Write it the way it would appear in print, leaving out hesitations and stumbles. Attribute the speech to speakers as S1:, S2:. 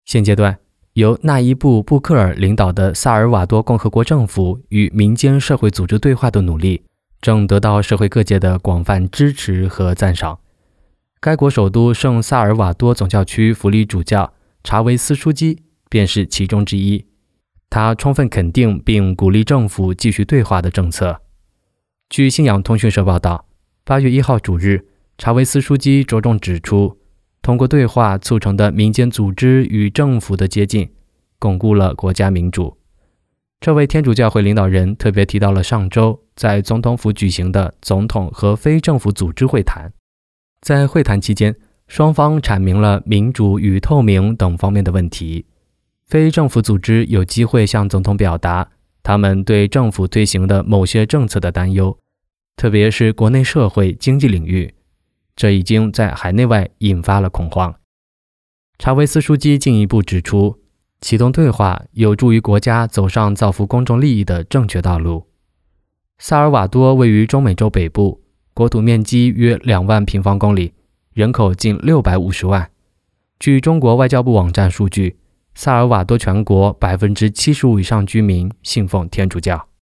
S1: 现阶段，由纳伊布·布克尔领导的萨尔瓦多共和国政府与民间社会组织对话的努力，正得到社会各界的广泛支持和赞赏。该国首都圣萨尔瓦多总教区福利主教查韦斯枢机便是其中之一。他充分肯定并鼓励政府继续对话的政策。据信仰通讯社报道，8月1号主日，查韦斯枢机着重指出，通过对话促成的民间组织与政府的接近，巩固了国家民主。这位天主教会领导人特别提到了上周在总统府举行的总统和非政府组织会谈。在会谈期间，双方阐明了民主与透明等方面的问题。非政府组织有机会向总统表达他们对政府推行的某些政策的担忧，特别是国内社会经济领域，这已经在海内外引发了恐慌。查韦斯枢机进一步指出，启动对话有助于国家走上造福公众利益的正确道路。萨尔瓦多位于中美洲北部，国土面积约2万平方公里，人口近650万。据中国外交部网站数据，萨尔瓦多全国75%以上居民信奉天主教。